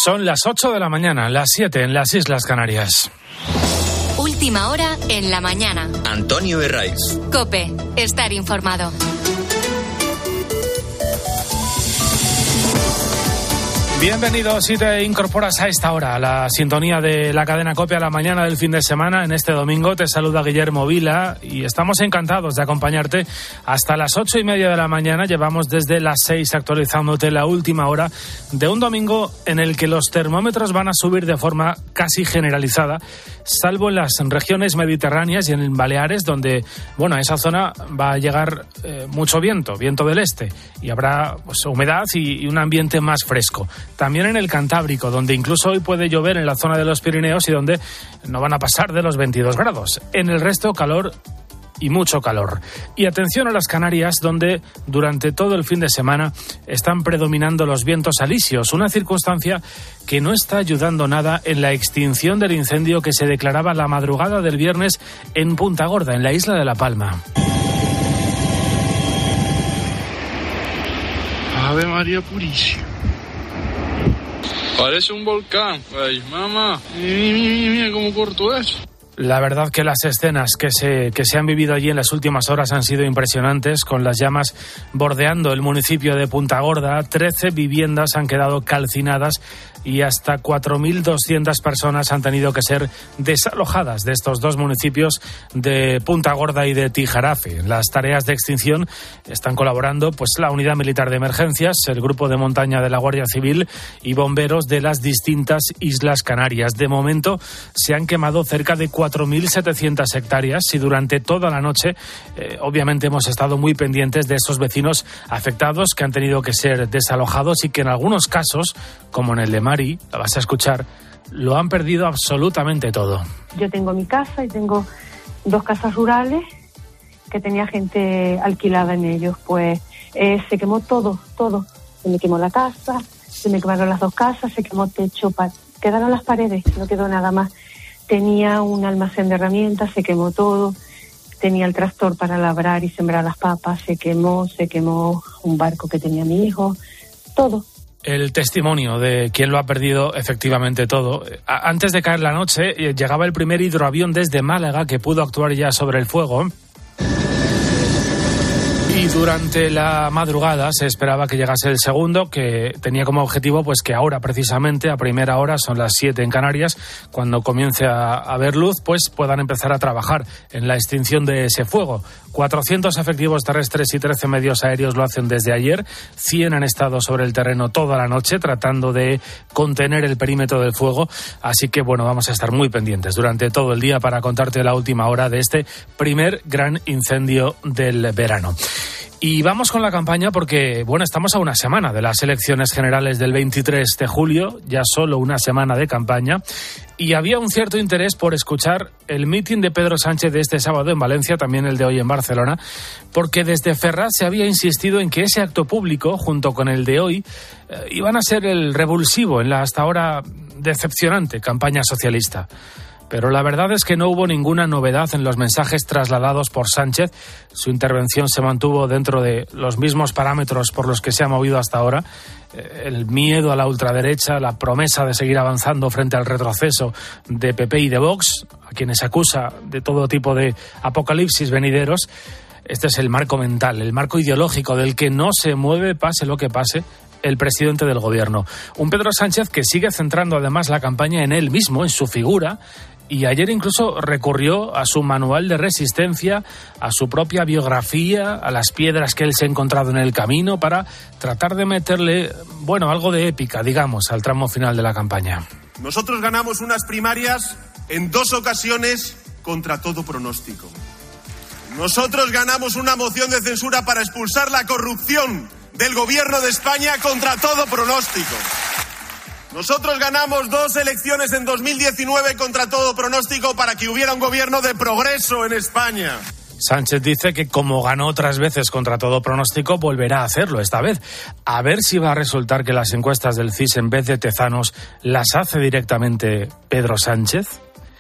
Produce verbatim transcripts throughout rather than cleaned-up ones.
Son las ocho de la mañana, las siete en las Islas Canarias. Última hora en la mañana. Antonio Herraiz. COPE, estar informado. Bienvenidos si te incorporas a esta hora a la sintonía de la cadena COPE a la mañana del fin de semana. En este domingo te saluda Guillermo Vila y estamos encantados de acompañarte hasta las ocho y media de la mañana. Llevamos desde las seis actualizándote la última hora de un domingo en el que los termómetros van a subir de forma casi generalizada, salvo en las regiones mediterráneas y en Baleares, donde, bueno, a esa zona va a llegar eh, mucho viento, viento del este, y habrá pues, humedad y, y un ambiente más fresco. También en el Cantábrico, donde incluso hoy puede llover en la zona de los Pirineos y donde no van a pasar de los veintidós grados. En el resto, calor y mucho calor. Y atención a las Canarias, donde durante todo el fin de semana están predominando los vientos alisios, una circunstancia que no está ayudando nada en la extinción del incendio que se declaraba la madrugada del viernes en Punta Gorda, en la isla de La Palma. Ave María Purísima. Parece un volcán. Ay, mamá. Mira, mira, mira cómo corto eso. La verdad que las escenas que se, que se han vivido allí en las últimas horas han sido impresionantes, con las llamas bordeando el municipio de Punta Gorda. trece viviendas han quedado calcinadas y hasta cuatro mil doscientas personas han tenido que ser desalojadas de estos dos municipios de Punta Gorda y de Tijarafe. En las tareas de extinción están colaborando pues la Unidad Militar de Emergencias, el Grupo de Montaña de la Guardia Civil y bomberos de las distintas Islas Canarias. De momento se han quemado cerca de cuatro mil setecientas hectáreas y durante toda la noche eh, obviamente hemos estado muy pendientes de esos vecinos afectados que han tenido que ser desalojados y que en algunos casos, como en el de Mari, la vas a escuchar, lo han perdido absolutamente todo. Yo tengo mi casa y tengo dos casas rurales que tenía gente alquilada en ellos. Pues eh, se quemó todo, todo. Se me quemó la casa, se me quemaron las dos casas, se quemó techo, pa- quedaron las paredes, no quedó nada más. Tenía un almacén de herramientas, se quemó todo. Tenía el tractor para labrar y sembrar las papas, se quemó, se quemó un barco que tenía mi hijo, todo. El testimonio de quien lo ha perdido efectivamente todo. Antes de caer la noche, llegaba el primer hidroavión desde Málaga que pudo actuar ya sobre el fuego. Y durante la madrugada se esperaba que llegase el segundo, que tenía como objetivo pues que ahora precisamente a primera hora, son las siete en Canarias, cuando comience a haber luz, pues puedan empezar a trabajar en la extinción de ese fuego. cuatrocientos efectivos terrestres y trece medios aéreos lo hacen desde ayer. cien han estado sobre el terreno toda la noche tratando de contener el perímetro del fuego. Así que bueno, vamos a estar muy pendientes durante todo el día para contarte la última hora de este primer gran incendio del verano. Y vamos con la campaña porque, bueno, estamos a una semana de las elecciones generales del veintitrés de julio, ya solo una semana de campaña, y había un cierto interés por escuchar el mitin de Pedro Sánchez de este sábado en Valencia, también el de hoy en Barcelona, porque desde Ferraz se había insistido en que ese acto público, junto con el de hoy, eh, iban a ser el revulsivo en la hasta ahora decepcionante campaña socialista. Pero la verdad es que no hubo ninguna novedad en los mensajes trasladados por Sánchez. Su intervención se mantuvo dentro de los mismos parámetros por los que se ha movido hasta ahora. El miedo a la ultraderecha, la promesa de seguir avanzando frente al retroceso de P P y de Vox, a quienes acusa de todo tipo de apocalipsis venideros. Este es el marco mental, el marco ideológico del que no se mueve, pase lo que pase, el presidente del gobierno. Un Pedro Sánchez que sigue centrando además la campaña en él mismo, en su figura, y ayer incluso recurrió a su manual de resistencia, a su propia biografía, a las piedras que él se ha encontrado en el camino para tratar de meterle, bueno, algo de épica, digamos, al tramo final de la campaña. Nosotros ganamos unas primarias en dos ocasiones contra todo pronóstico. Nosotros ganamos una moción de censura para expulsar la corrupción del gobierno de España contra todo pronóstico. Nosotros ganamos dos elecciones en dos mil diecinueve contra todo pronóstico para que hubiera un gobierno de progreso en España. Sánchez dice que como ganó otras veces contra todo pronóstico, volverá a hacerlo esta vez. A ver si va a resultar que las encuestas del C I S, en vez de Tezanos, las hace directamente Pedro Sánchez.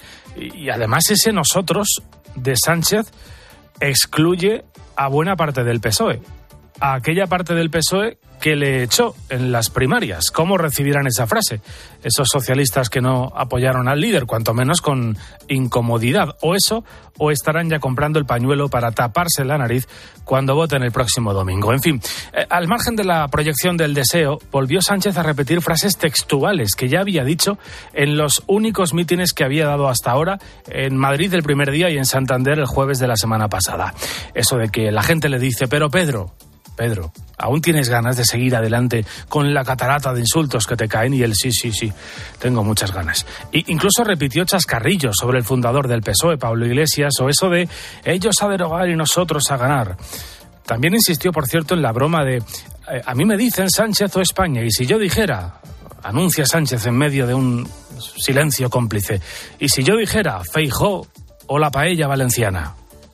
Y además ese nosotros de Sánchez excluye a buena parte del P S O E. A aquella parte del P S O E que le echó en las primarias. ¿Cómo recibirán esa frase esos socialistas que no apoyaron al líder, cuanto menos con incomodidad? O eso, o estarán ya comprando el pañuelo para taparse la nariz cuando voten el próximo domingo. En fin, eh, al margen de la proyección del deseo, volvió Sánchez a repetir frases textuales que ya había dicho en los únicos mítines que había dado hasta ahora, en Madrid el primer día y en Santander el jueves de la semana pasada. Eso de que la gente le dice, pero Pedro, Pedro, ¿aún tienes ganas de seguir adelante con la catarata de insultos que te caen? Y él, sí, sí, sí, tengo muchas ganas. Y incluso repitió chascarrillos sobre el fundador del P S O E, Pablo Iglesias, o eso de ellos a derogar y nosotros a ganar. También insistió, por cierto, en la broma de eh, a mí me dicen Sánchez o España, y si yo dijera, anuncia Sánchez en medio de un silencio cómplice, y si yo dijera Feijóo o la paella valenciana.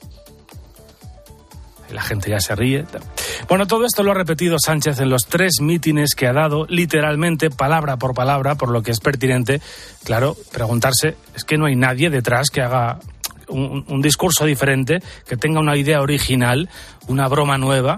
La gente ya se ríe. Bueno, todo esto lo ha repetido Sánchez en los tres mítines que ha dado, literalmente, palabra por palabra, por lo que es pertinente, claro, preguntarse, es que no hay nadie detrás que haga un, un discurso diferente, que tenga una idea original, una broma nueva.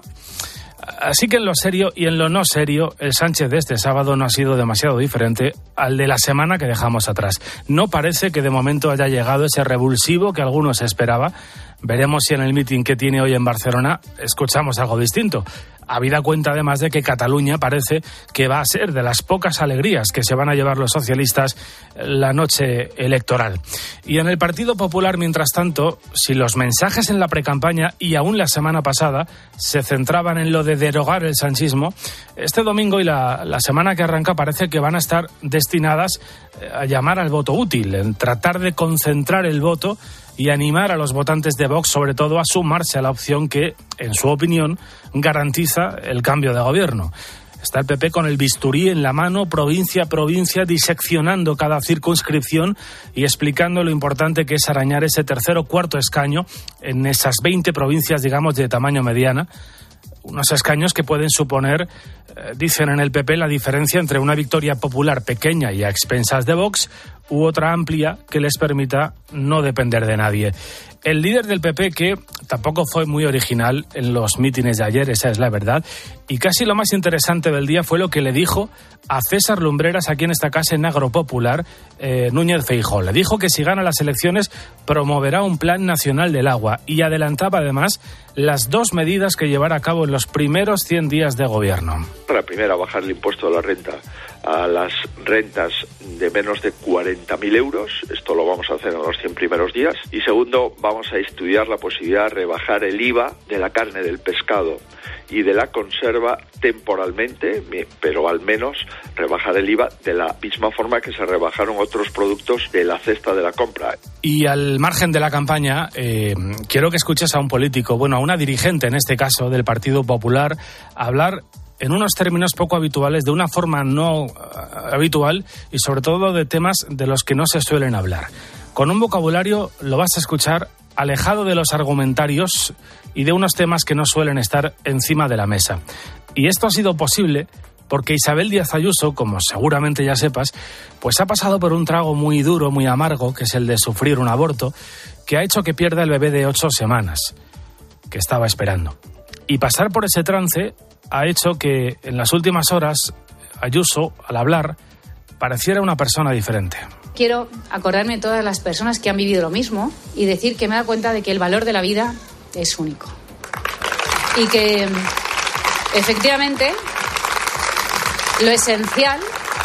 Así que en lo serio y en lo no serio, el Sánchez de este sábado no ha sido demasiado diferente al de la semana que dejamos atrás. No parece que de momento haya llegado ese revulsivo que algunos esperaban. Veremos si en el mitin que tiene hoy en Barcelona escuchamos algo distinto. Habida cuenta además de que Cataluña parece que va a ser de las pocas alegrías que se van a llevar los socialistas la noche electoral. Y en el Partido Popular, mientras tanto, si los mensajes en la precampaña y aún la semana pasada se centraban en lo de derogar el sanchismo, este domingo y la, la semana que arranca parece que van a estar destinadas a llamar al voto útil, en tratar de concentrar el voto y animar a los votantes de Vox, sobre todo, a sumarse a la opción que, en su opinión, garantiza el cambio de gobierno. Está el P P con el bisturí en la mano, provincia a provincia, diseccionando cada circunscripción y explicando lo importante que es arañar ese tercer o cuarto escaño en esas veinte provincias, digamos, de tamaño mediana. Unos escaños que pueden suponer, eh, dicen en el P P, la diferencia entre una victoria popular pequeña y a expensas de Vox u otra amplia que les permita no depender de nadie. El líder del P P, que tampoco fue muy original en los mítines de ayer, esa es la verdad, y casi lo más interesante del día fue lo que le dijo a César Lumbreras aquí en esta casa en Agropopular, eh, Núñez Feijóo. Le dijo que si gana las elecciones promoverá un plan nacional del agua y adelantaba además las dos medidas que llevará a cabo en los primeros cien días de gobierno. La primera, bajar el impuesto de la renta a las rentas de menos de cuarenta mil euros. Esto lo vamos a hacer en los cien primeros días. Y segundo, vamos a estudiar la posibilidad de rebajar el I V A de la carne, del pescado y de la conserva temporalmente, pero al menos rebajar el I V A de la misma forma que se rebajaron otros productos de la cesta de la compra. Y al margen de la campaña, eh, quiero que escuches a un político, bueno, a una dirigente en este caso del Partido Popular, hablar en unos términos poco habituales, de una forma no uh, habitual y sobre todo de temas de los que no se suelen hablar. Con un vocabulario, lo vas a escuchar, alejado de los argumentarios y de unos temas que no suelen estar encima de la mesa. Y esto ha sido posible porque Isabel Díaz Ayuso, como seguramente ya sepas, pues ha pasado por un trago muy duro, muy amargo, que es el de sufrir un aborto, que ha hecho que pierda el bebé de ocho semanas, que estaba esperando. Y pasar por ese trance ha hecho que en las últimas horas Ayuso, al hablar, pareciera una persona diferente. Quiero acordarme de todas las personas que han vivido lo mismo y decir que me he dado cuenta de que el valor de la vida es único. Y que, efectivamente, lo esencial,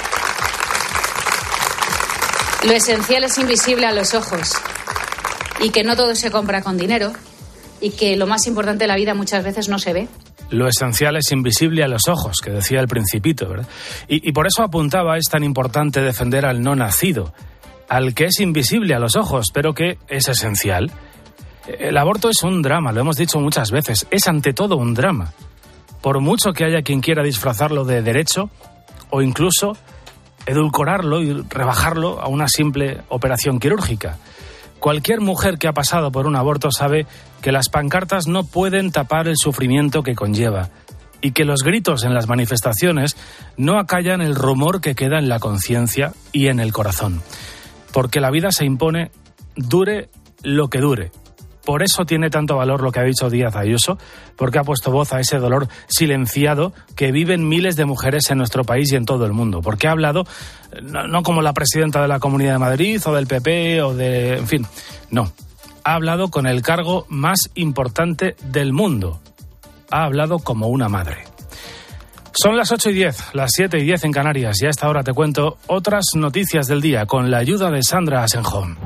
lo esencial es invisible a los ojos y que no todo se compra con dinero y que lo más importante de la vida muchas veces no se ve. Lo esencial es invisible a los ojos, que decía el Principito, ¿verdad? Y, y por eso apuntaba, es tan importante defender al no nacido, al que es invisible a los ojos, pero que es esencial. El aborto es un drama, lo hemos dicho muchas veces, es ante todo un drama. Por mucho que haya quien quiera disfrazarlo de derecho, o incluso edulcorarlo y rebajarlo a una simple operación quirúrgica. Cualquier mujer que ha pasado por un aborto sabe que las pancartas no pueden tapar el sufrimiento que conlleva y que los gritos en las manifestaciones no acallan el rumor que queda en la conciencia y en el corazón. Porque la vida se impone, dure lo que dure, Por eso tiene tanto valor lo que ha dicho Díaz Ayuso, porque ha puesto voz a ese dolor silenciado que viven miles de mujeres en nuestro país y en todo el mundo. Porque ha hablado, no, no como la presidenta de la Comunidad de Madrid o del P P o de... en fin, no. Ha hablado con el cargo más importante del mundo. Ha hablado como una madre. Son las ocho y diez, las siete y diez en Canarias, y a esta hora te cuento otras noticias del día con la ayuda de Sandra Asenjón.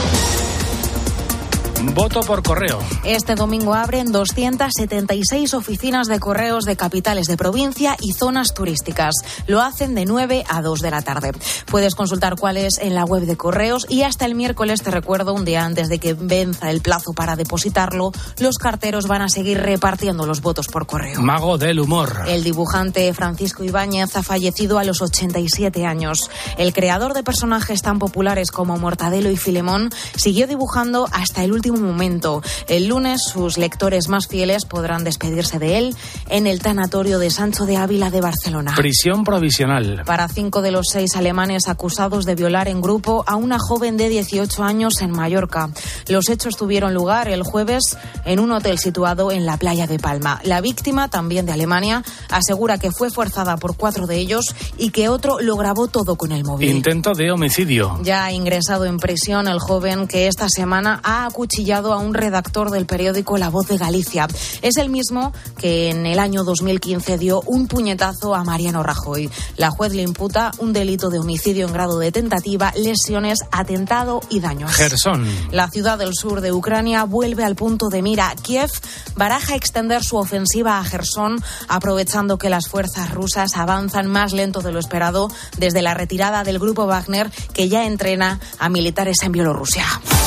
Voto por correo. Este domingo abren doscientas setenta y seis oficinas de correos de capitales de provincia y zonas turísticas. Lo hacen de nueve a dos de la tarde. Puedes consultar cuáles en la web de correos y hasta el miércoles, te recuerdo, un día antes de que venza el plazo para depositarlo, los carteros van a seguir repartiendo los votos por correo. Mago del humor. El dibujante Francisco Ibáñez ha fallecido a los ochenta y siete años. El creador de personajes tan populares como Mortadelo y Filemón siguió dibujando hasta el último momento. El lunes sus lectores más fieles podrán despedirse de él en el tanatorio de Sancho de Ávila de Barcelona. Prisión provisional. Para cinco de los seis alemanes acusados de violar en grupo a una joven de dieciocho años en Mallorca. Los hechos tuvieron lugar el jueves en un hotel situado en la playa de Palma. La víctima, también de Alemania, asegura que fue forzada por cuatro de ellos y que otro lo grabó todo con el móvil. Intento de homicidio. Ya ha ingresado en prisión el joven que esta semana ha acuchillado a un redactor del periódico La Voz de Galicia. Es el mismo que en el año dos mil quince dio un puñetazo a Mariano Rajoy. La juez le imputa un delito de homicidio en grado de tentativa, lesiones, atentado y daños. Jersón. La ciudad del sur de Ucrania vuelve al punto de mira. Kiev baraja extender su ofensiva a Jersón, aprovechando que las fuerzas rusas avanzan más lento de lo esperado desde la retirada del grupo Wagner, que ya entrena a militares en Bielorrusia.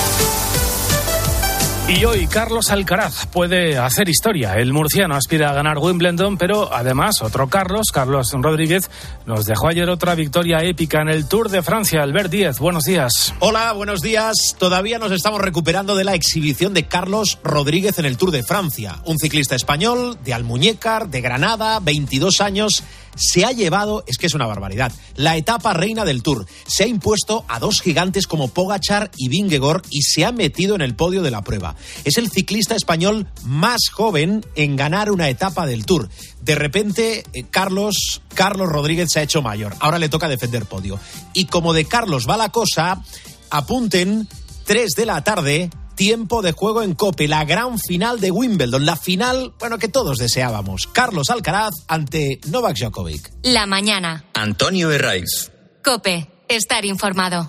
Y hoy Carlos Alcaraz puede hacer historia. El murciano aspira a ganar Wimbledon, pero además otro Carlos, Carlos Rodríguez, nos dejó ayer otra victoria épica en el Tour de Francia. Albert Díez, buenos días. Hola, buenos días. Todavía nos estamos recuperando de la exhibición de Carlos Rodríguez en el Tour de Francia. Un ciclista español de Almuñécar, de Granada, veintidós años... se ha llevado, es que es una barbaridad, la etapa reina del Tour. Se ha impuesto a dos gigantes como Pogačar y Vingegaard y se ha metido en el podio de la prueba. Es el ciclista español más joven en ganar una etapa del Tour. De repente, eh, Carlos, Carlos Rodríguez se ha hecho mayor. Ahora le toca defender podio. Y como de Carlos va la cosa, apunten, tres de la tarde... tiempo de juego en COPE, la gran final de Wimbledon, la final, bueno, que todos deseábamos. Carlos Alcaraz ante Novak Djokovic. La mañana. Antonio Herraiz. COPE. Estar informado.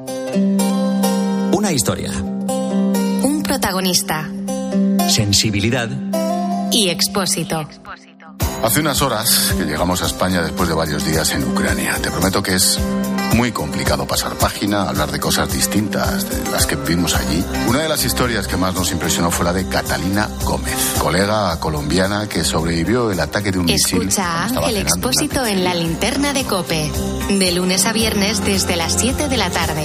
Una historia. Un protagonista. Sensibilidad. Y Expósito. Hace unas horas que llegamos a España después de varios días en Ucrania. Te prometo que es muy complicado pasar página, hablar de cosas distintas de las que vivimos allí. Una de las historias que más nos impresionó fue la de Catalina Gómez, colega colombiana que sobrevivió el ataque de un misil. Escucha a Ángel Expósito en la linterna de COPE, de lunes a viernes desde las siete de la tarde.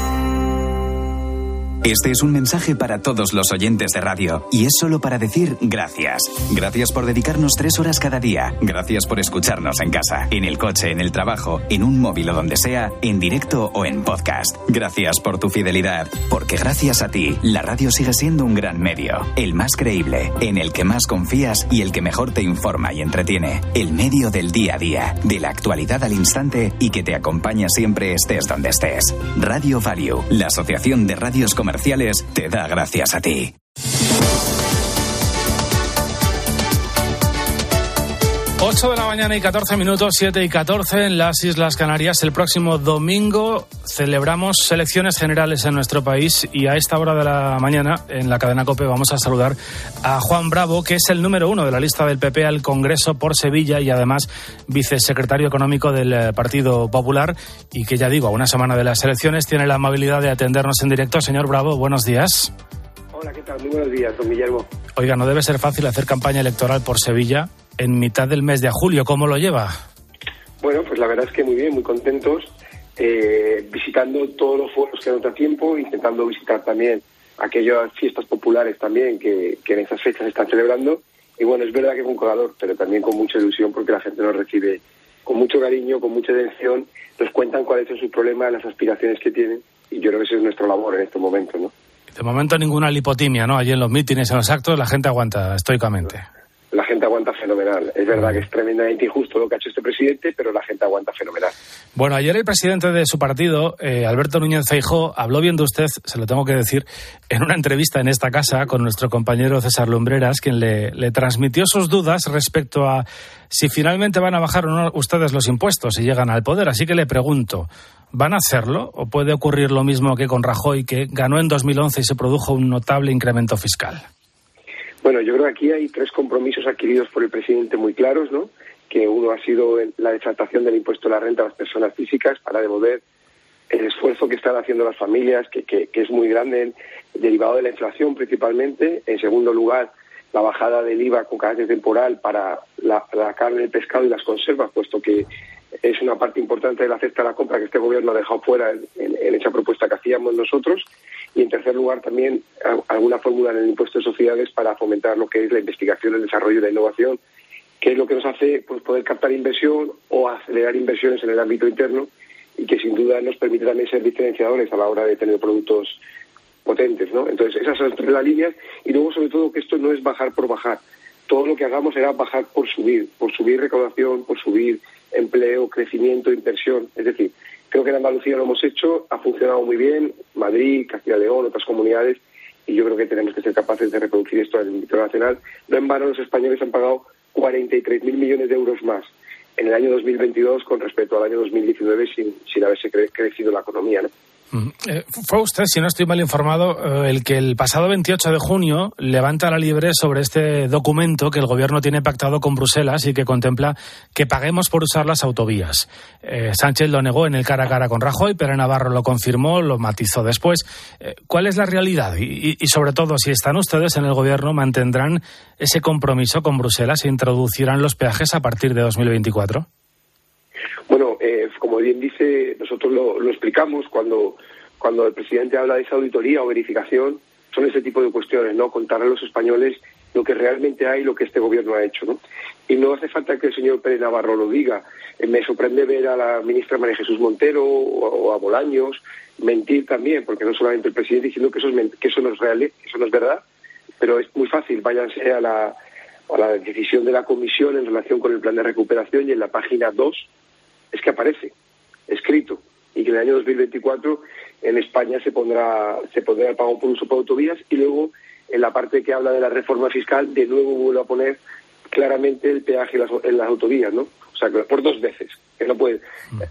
Este es un mensaje para todos los oyentes de radio y es solo para decir gracias. Gracias por dedicarnos tres horas cada día. Gracias por escucharnos en casa, en el coche, en el trabajo, en un móvil o donde sea, en directo o en podcast. Gracias por tu fidelidad, porque gracias a ti, la radio sigue siendo un gran medio, el más creíble, en el que más confías y el que mejor te informa y entretiene. El medio del día a día, de la actualidad al instante y que te acompaña siempre estés donde estés. Radio Value, la asociación de radios comerciales, te da gracias a ti. ocho de la mañana y catorce minutos, siete y catorce en las Islas Canarias. El próximo domingo celebramos elecciones generales en nuestro país y a esta hora de la mañana en la cadena COPE vamos a saludar a Juan Bravo, que es el número uno de la lista del P P al Congreso por Sevilla y además vicesecretario económico del Partido Popular y que, ya digo, a una semana de las elecciones tiene la amabilidad de atendernos en directo. Señor Bravo, buenos días. Hola, ¿qué tal? Muy buenos días, don Guillermo. Oiga, no debe ser fácil hacer campaña electoral por Sevilla en mitad del mes de julio. ¿Cómo lo lleva? Bueno, pues la verdad es que muy bien, muy contentos, eh, visitando todos los foros que nos da tiempo, intentando visitar también aquellas fiestas populares también que, que en estas fechas se están celebrando. Y bueno, es verdad que con colador, pero también con mucha ilusión porque la gente nos recibe con mucho cariño, con mucha atención, nos cuentan cuáles son sus problemas, las aspiraciones que tienen y yo creo que esa es nuestra labor en estos momentos, ¿no? De momento ninguna lipotimia, ¿no? Allí en los mítines, en los actos, la gente aguanta estoicamente. La gente aguanta fenomenal. Es verdad que es tremendamente injusto lo que ha hecho este presidente, pero la gente aguanta fenomenal. Bueno, ayer el presidente de su partido, eh, Alberto Núñez Feijóo, habló bien de usted, se lo tengo que decir, en una entrevista en esta casa con nuestro compañero César Lumbreras, quien le, le transmitió sus dudas respecto a si finalmente van a bajar o no ustedes los impuestos si llegan al poder. Así que le pregunto, ¿van a hacerlo o puede ocurrir lo mismo que con Rajoy, que ganó en dos mil once y se produjo un notable incremento fiscal? Bueno, yo creo que aquí hay tres compromisos adquiridos por el presidente muy claros, ¿no? Que uno ha sido la desatación del impuesto a la renta a las personas físicas para devolver el esfuerzo que están haciendo las familias, que, que, que es muy grande, derivado de la inflación principalmente. En segundo lugar, la bajada del I V A con carácter temporal para la, la carne, el pescado y las conservas, puesto que es una parte importante de la cesta de la compra que este gobierno ha dejado fuera en, en, en esa propuesta que hacíamos nosotros. Y en tercer lugar también alguna fórmula en el impuesto de sociedades para fomentar lo que es la investigación, el desarrollo y la innovación, que es lo que nos hace pues poder captar inversión o acelerar inversiones en el ámbito interno y que sin duda nos permite también ser diferenciadores a la hora de tener productos potentes, ¿no? Entonces esas son las líneas y luego sobre todo que esto no es bajar por bajar. Todo lo que hagamos será bajar por subir, por subir recaudación, por subir empleo, crecimiento, inversión. Es decir, creo que en Andalucía lo hemos hecho, ha funcionado muy bien, Madrid, Castilla y León, otras comunidades, y yo creo que tenemos que ser capaces de reproducir esto en el ámbito nacional. No en vano los españoles han pagado cuarenta y tres mil millones de euros más en el año dos mil veintidós con respecto al año dos mil diecinueve sin, sin haberse cre- crecido la economía, ¿no? Eh, fue usted, si no estoy mal informado, eh, el que el pasado veintiocho de junio levanta la liebre sobre este documento que el gobierno tiene pactado con Bruselas y que contempla que paguemos por usar las autovías. Eh, Sánchez lo negó en el cara a cara con Rajoy, pero Navarro lo confirmó, lo matizó después. Eh, ¿Cuál es la realidad? Y, y, y sobre todo, si están ustedes en el gobierno, ¿mantendrán ese compromiso con Bruselas e introducirán los peajes a partir de dos mil veinticuatro? Bueno, eh, como bien dice, nosotros lo, lo explicamos cuando, cuando el presidente habla de esa auditoría o verificación, son ese tipo de cuestiones, ¿no? Contar a los españoles lo que realmente hay, lo que este gobierno ha hecho, ¿no? Y no hace falta que el señor Pérez Navarro lo diga. Eh, me sorprende ver a la ministra María Jesús Montero o, o a Bolaños mentir también, porque no solamente el presidente diciendo que eso, es ment- que eso no es real, eso no es verdad, pero es muy fácil, váyanse a la, a la decisión de la comisión en relación con el plan de recuperación y en la página dos es que aparece escrito y que en el año dos mil veinticuatro en España se pondrá se pondrá el pago por uso por autovías y luego en la parte que habla de la reforma fiscal de nuevo vuelve a poner claramente el peaje en las, en las autovías, ¿no? O sea, que por dos veces, que no puede.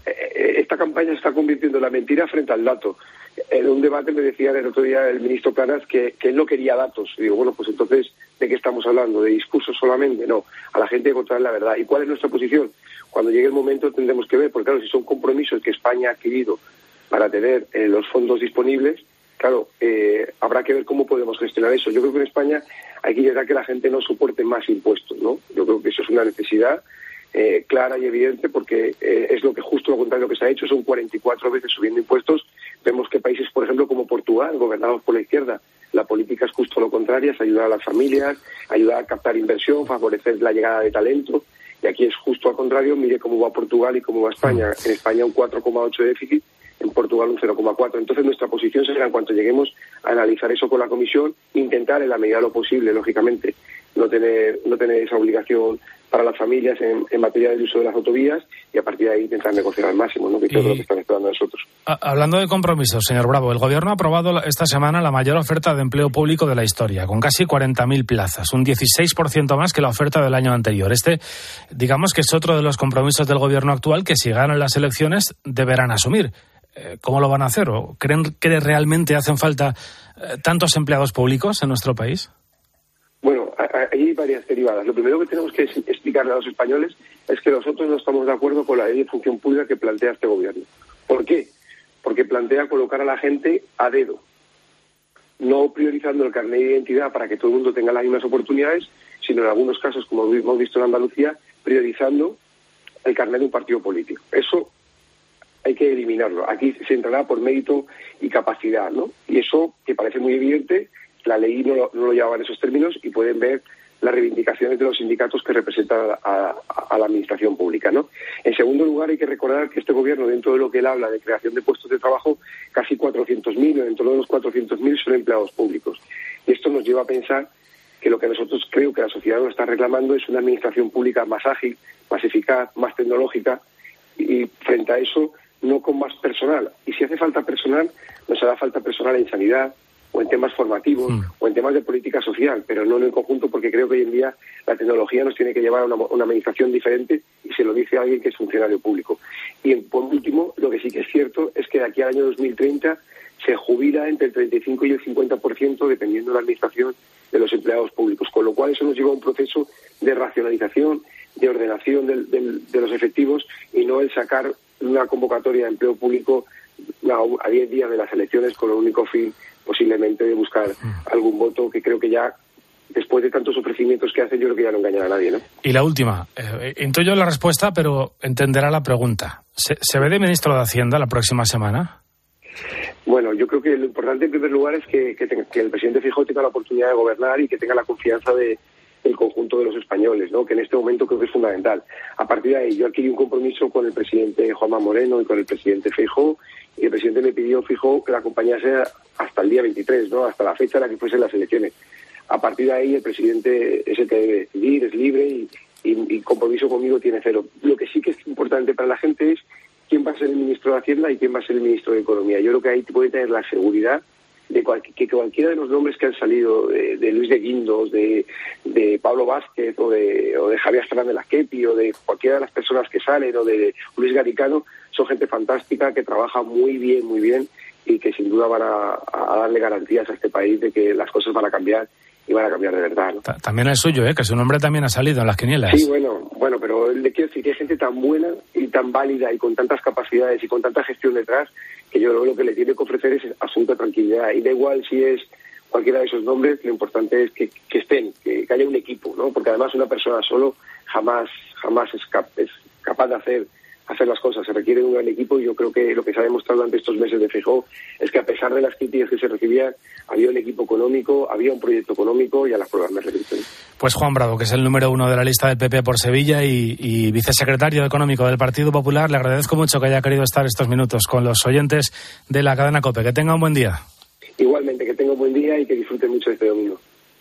Esta campaña se está convirtiendo en la mentira frente al dato. En un debate me decía el otro día el ministro Planas que, que él no quería datos. Y digo, bueno, pues entonces, ¿de qué estamos hablando? ¿De discursos solamente? No, a la gente hay que contar la verdad. ¿Y cuál es nuestra posición? Cuando llegue el momento tendremos que ver, porque claro, si son compromisos que España ha adquirido para tener eh, los fondos disponibles, claro, eh, habrá que ver cómo podemos gestionar eso. Yo creo que en España hay que llegar a que la gente no soporte más impuestos, ¿no? Yo creo que eso es una necesidad eh, clara y evidente, porque eh, es lo que justo lo contrario que se ha hecho, son cuarenta y cuatro veces subiendo impuestos. Vemos que países, por ejemplo, como Portugal, gobernados por la izquierda, la política es justo lo contrario, es ayudar a las familias, ayudar a captar inversión, favorecer la llegada de talento. Y aquí es justo al contrario, mire cómo va Portugal y cómo va España. En España un cuatro coma ocho de déficit, en Portugal un cero coma cuatro. Entonces nuestra posición será, en cuanto lleguemos a analizar eso con la Comisión, intentar en la medida de lo posible, lógicamente, no tener no tener esa obligación para las familias en, en materia del uso de las autovías y a partir de ahí intentar negociar al máximo, ¿no? Que es lo que están esperando nosotros. Hablando de compromisos, señor Bravo, el Gobierno ha aprobado esta semana la mayor oferta de empleo público de la historia, con casi cuarenta mil plazas, un dieciséis por ciento más que la oferta del año anterior. Este, digamos que es otro de los compromisos del Gobierno actual que si ganan las elecciones deberán asumir. ¿Cómo lo van a hacer? ¿O creen que realmente hacen falta tantos empleados públicos en nuestro país? Bueno, hay varias derivadas. Lo primero que tenemos que explicarle a los españoles es que nosotros no estamos de acuerdo con la ley de función pública que plantea este gobierno. ¿Por qué? Porque plantea colocar a la gente a dedo, no priorizando el carnet de identidad para que todo el mundo tenga las mismas oportunidades, sino en algunos casos, como hemos visto en Andalucía, priorizando el carnet de un partido político. Eso hay que eliminarlo. Aquí se entrará por mérito y capacidad, ¿no? Y eso, que parece muy evidente, la ley no lo, no lo llevaba en esos términos y pueden ver las reivindicaciones de los sindicatos que representan a, a, a la administración pública, ¿no? En segundo lugar, hay que recordar que este gobierno, dentro de lo que él habla de creación de puestos de trabajo, casi cuatrocientos mil, o dentro de los cuatrocientos mil son empleados públicos. Y esto nos lleva a pensar que lo que nosotros creo que la sociedad nos está reclamando es una administración pública más ágil, más eficaz, más tecnológica, y frente a eso, no con más personal. Y si hace falta personal, nos hará falta personal en sanidad, o en temas formativos, mm. o en temas de política social, pero no en el conjunto, porque creo que hoy en día la tecnología nos tiene que llevar a una, una administración diferente, y se lo dice a alguien que es funcionario público. Y por último, lo que sí que es cierto es que de aquí al año dos mil treinta se jubila entre el treinta y cinco y el cincuenta por ciento, dependiendo de la administración, de los empleados públicos, con lo cual eso nos lleva a un proceso de racionalización, de ordenación del, del, de los efectivos, y no el sacar una convocatoria de empleo público a diez días de las elecciones con el único fin posiblemente de buscar algún voto, que creo que ya, después de tantos ofrecimientos que hacen, yo creo que ya no engañan a nadie, ¿no? Y la última, eh, intuyo la respuesta, pero entenderá la pregunta. ¿Se, ¿se ve de ministro de Hacienda la próxima semana? Bueno, yo creo que lo importante en primer lugar es que, que, tenga, que el presidente Feijóo tenga la oportunidad de gobernar y que tenga la confianza de el conjunto de los españoles, ¿no? Que en este momento creo que es fundamental. A partir de ahí, yo adquirí un compromiso con el presidente Juanma Moreno y con el presidente Feijóo, y el presidente le pidió a Feijóo que la acompañase hasta el día veintitrés, ¿no? Hasta la fecha en la que fuesen las elecciones. A partir de ahí, el presidente es el que debe decidir, es libre, y, y, y compromiso conmigo tiene cero. Lo que sí que es importante para la gente es quién va a ser el ministro de Hacienda y quién va a ser el ministro de Economía. Yo creo que ahí puede tener la seguridad de cual, que cualquiera de los nombres que han salido, de, de Luis de Guindos, de, de Pablo Vázquez, o de, o de Javier Fernández Lasquepi, o de cualquiera de las personas que salen, o de Luis Garicano, son gente fantástica, que trabaja muy bien, muy bien, y que sin duda van a, a darle garantías a este país de que las cosas van a cambiar, y van a cambiar de verdad, ¿no? También es suyo, ¿eh? Que su nombre también ha salido en las quinielas. Sí, bueno, bueno, pero le quiero decir que hay gente tan buena y tan válida y con tantas capacidades y con tanta gestión detrás, que yo creo que lo que le tiene que ofrecer es absoluta tranquilidad. Y da igual si es cualquiera de esos nombres, lo importante es que, que estén, que, que haya un equipo, ¿no? Porque además una persona solo jamás jamás es, cap, es capaz de hacer hacer las cosas. Se requiere de un gran equipo, y yo creo que lo que se ha demostrado durante estos meses de Feijóo es que, a pesar de las críticas que se recibían, había un equipo económico, había un proyecto económico, y a las pruebas me repito. Pues Juan Bravo, que es el número uno de la lista del P P por Sevilla y, y vicesecretario económico del Partido Popular, le agradezco mucho que haya querido estar estos minutos con los oyentes de la cadena COPE. Que tenga un buen día. Igualmente, que tenga un buen día y que disfrute mucho este domingo.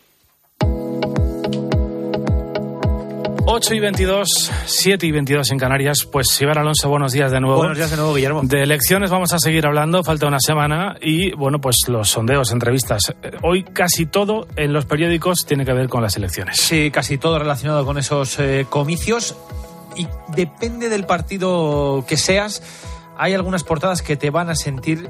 ocho y veintidós, siete y veintidós en Canarias. Pues Iván Alonso, buenos días de nuevo. Buenos días de nuevo, Guillermo. De elecciones vamos a seguir hablando, falta una semana, y bueno, pues los sondeos, entrevistas. Hoy casi todo en los periódicos tiene que ver con las elecciones. Sí, casi todo relacionado con esos eh, comicios, y depende del partido que seas, hay algunas portadas que te van a sentir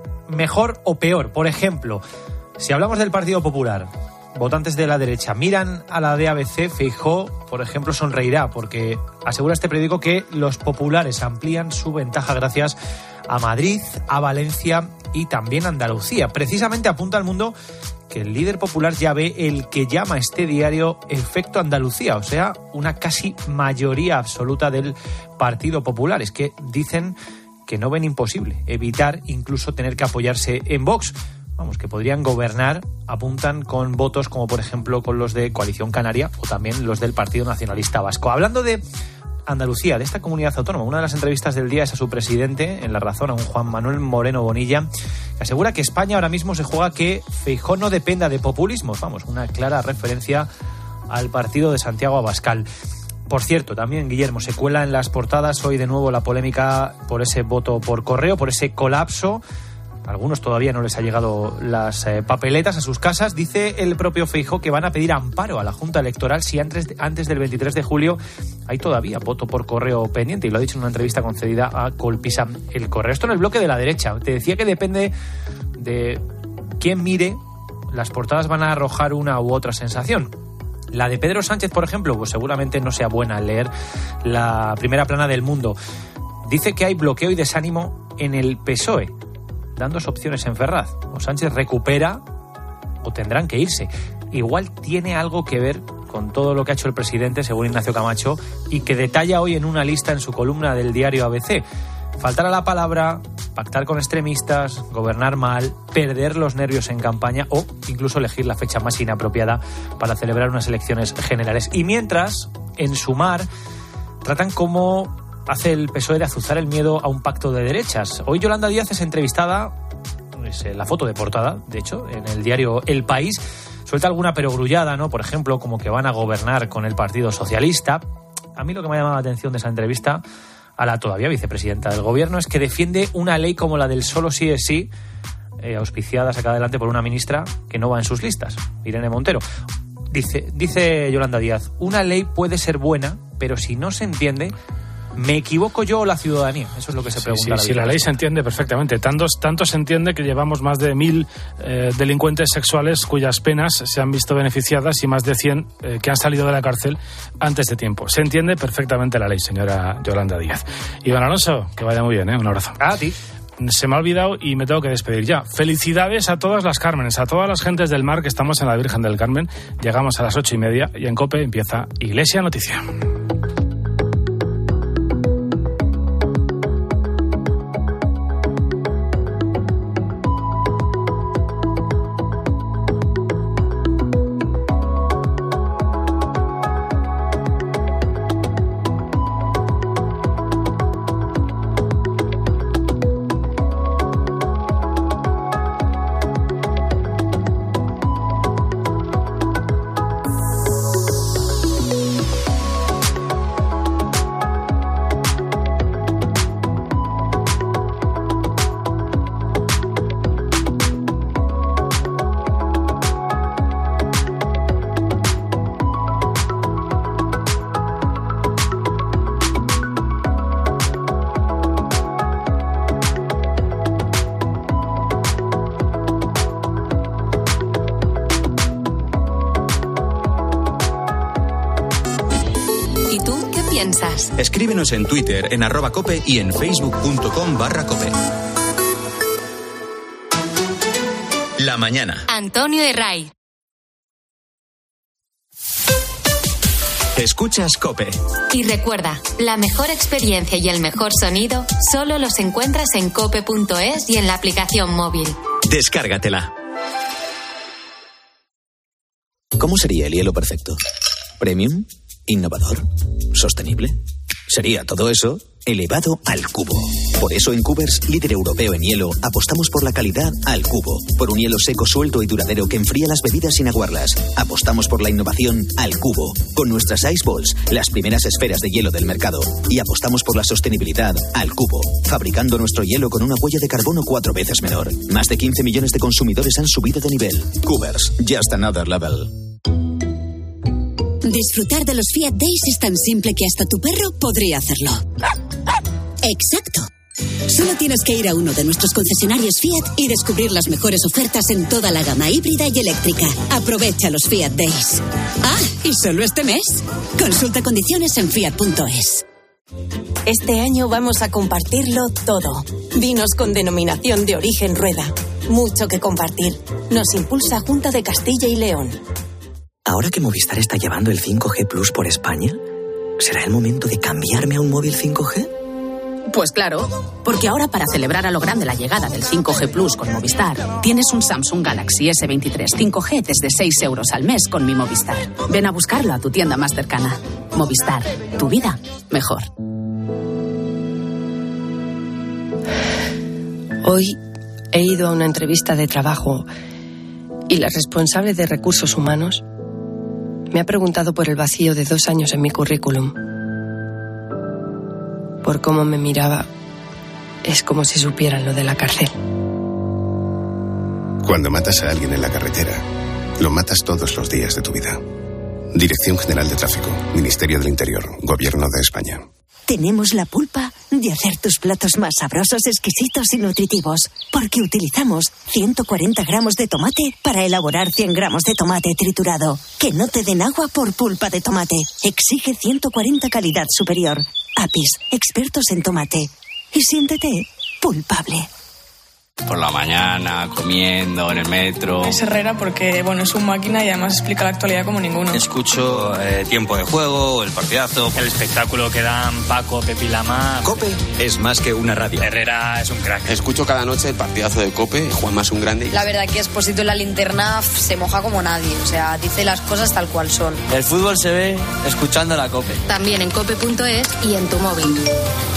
mejor o peor. Por ejemplo, si hablamos del Partido Popular, votantes de la derecha miran a la de A B C, Feijóo, por ejemplo, sonreirá, porque asegura este periódico que los populares amplían su ventaja gracias a Madrid, a Valencia y también a Andalucía. Precisamente apunta al Mundo que el líder popular ya ve el que llama este diario efecto Andalucía, o sea, una casi mayoría absoluta del Partido Popular. Es que dicen que no ven imposible evitar incluso tener que apoyarse en Vox. Vamos, que podrían gobernar, apuntan, con votos como por ejemplo con los de Coalición Canaria o también los del Partido Nacionalista Vasco. Hablando de Andalucía, de esta comunidad autónoma, una de las entrevistas del día es a su presidente en La Razón, a un Juan Manuel Moreno Bonilla, que asegura que España ahora mismo se juega que Feijóo no dependa de populismos. Vamos, una clara referencia al partido de Santiago Abascal. Por cierto, también, Guillermo, se cuela en las portadas hoy de nuevo la polémica por ese voto por correo, por ese colapso. A algunos todavía no les ha llegado las eh, papeletas a sus casas. Dice el propio Feijóo que van a pedir amparo a la Junta Electoral si antes, antes del veintitrés de julio hay todavía voto por correo pendiente, y lo ha dicho en una entrevista concedida a Colpisa El Correo. Esto en el bloque de la derecha. Te decía que depende de quién mire, las portadas van a arrojar una u otra sensación. La de Pedro Sánchez, por ejemplo, pues seguramente no sea buena al leer la primera plana del Mundo. Dice que hay bloqueo y desánimo en el P S O E, dan dos opciones en Ferraz: o Sánchez recupera o tendrán que irse. Igual tiene algo que ver con todo lo que ha hecho el presidente, según Ignacio Camacho, y que detalla hoy en una lista en su columna del diario A B C. faltar a la palabra, pactar con extremistas, gobernar mal, perder los nervios en campaña o incluso elegir la fecha más inapropiada para celebrar unas elecciones generales. Y mientras, en Sumar, tratan como hace el P S O E de azuzar el miedo a un pacto de derechas. Hoy Yolanda Díaz es entrevistada, es la foto de portada, de hecho, en el diario El País. Suelta alguna perogrullada, ¿no? Por ejemplo, como que van a gobernar con el Partido Socialista. A mí lo que me ha llamado la atención de esa entrevista a la todavía vicepresidenta del gobierno es que defiende una ley como la del solo sí es sí, eh, auspiciada, sacada adelante por una ministra que no va en sus listas, Irene Montero. Dice, dice Yolanda Díaz, una ley puede ser buena, pero si no se entiende, ¿me equivoco yo o la ciudadanía? Eso es lo que se pregunta. Sí, sí, la, sí, la ley se entiende perfectamente. Tanto, tanto se entiende que llevamos más de mil eh, delincuentes sexuales cuyas penas se han visto beneficiadas y más de cien eh, que han salido de la cárcel antes de tiempo. Se entiende perfectamente la ley, señora Yolanda Díaz. Iván Alonso, que vaya muy bien, ¿eh? Un abrazo. A ti. Se me ha olvidado y me tengo que despedir ya. Felicidades a todas las Cármenes, a todas las gentes del mar que estamos en la Virgen del Carmen. Llegamos a las ocho y media y en COPE empieza Iglesia Noticia. Escríbenos en Twitter, en arroba cope y en facebook.com barra cope. La mañana. Antonio Herray. Escuchas COPE. Y recuerda, la mejor experiencia y el mejor sonido solo los encuentras en cope punto es y en la aplicación móvil. Descárgatela. ¿Cómo sería el hielo perfecto? ¿Premium? ¿Innovador? ¿Sostenible? Sería todo eso elevado al cubo. Por eso en Cubers, líder europeo en hielo, apostamos por la calidad al cubo. Por un hielo seco, suelto y duradero que enfría las bebidas sin aguarlas. Apostamos por la innovación al cubo. Con nuestras Ice Balls, las primeras esferas de hielo del mercado. Y apostamos por la sostenibilidad al cubo. Fabricando nuestro hielo con una huella de carbono cuatro veces menor. Más de quince millones de consumidores han subido de nivel. Cubers, just another level. Disfrutar de los Fiat Days es tan simple que hasta tu perro podría hacerlo. Exacto. Solo tienes que ir a uno de nuestros concesionarios Fiat y descubrir las mejores ofertas en toda la gama híbrida y eléctrica. Aprovecha los Fiat Days. Ah, y solo este mes. Consulta condiciones en fiat punto es. Este año vamos a compartirlo todo. Vinos con denominación de origen Rueda. Mucho que compartir. Nos impulsa Junta de Castilla y León. Ahora que Movistar está llevando el cinco G Plus por España, ¿será el momento de cambiarme a un móvil cinco G? Pues claro, porque ahora para celebrar a lo grande la llegada del cinco G Plus con Movistar, tienes un Samsung Galaxy ese veintitrés cinco G desde seis euros al mes con mi Movistar. Ven a buscarlo a tu tienda más cercana. Movistar, tu vida mejor. Hoy he ido a una entrevista de trabajo y la responsable de recursos humanos me ha preguntado por el vacío de dos años en mi currículum. Por cómo me miraba, es como si supieran lo de la cárcel. Cuando matas a alguien en la carretera, lo matas todos los días de tu vida. Dirección General de Tráfico, Ministerio del Interior, Gobierno de España. Tenemos la pulpa de hacer tus platos más sabrosos, exquisitos y nutritivos, porque utilizamos ciento cuarenta gramos de tomate para elaborar cien gramos de tomate triturado. Que no te den agua por pulpa de tomate. Exige ciento cuarenta calidad superior. Apis, expertos en tomate. Y siéntete pulpable. Por la mañana, comiendo, en el metro. Es Herrera porque, bueno, es un máquina y además explica la actualidad como ninguno. Escucho eh, Tiempo de Juego, El Partidazo. El espectáculo que dan Paco, Pepi y Lama. COPE es más que una radio. Herrera es un crack. Escucho cada noche El Partidazo de COPE, Juanma es un grande. La verdad que Expósito en la linterna se moja como nadie, o sea, dice las cosas tal cual son. El fútbol se ve escuchando la COPE. También en cope punto es y en tu móvil.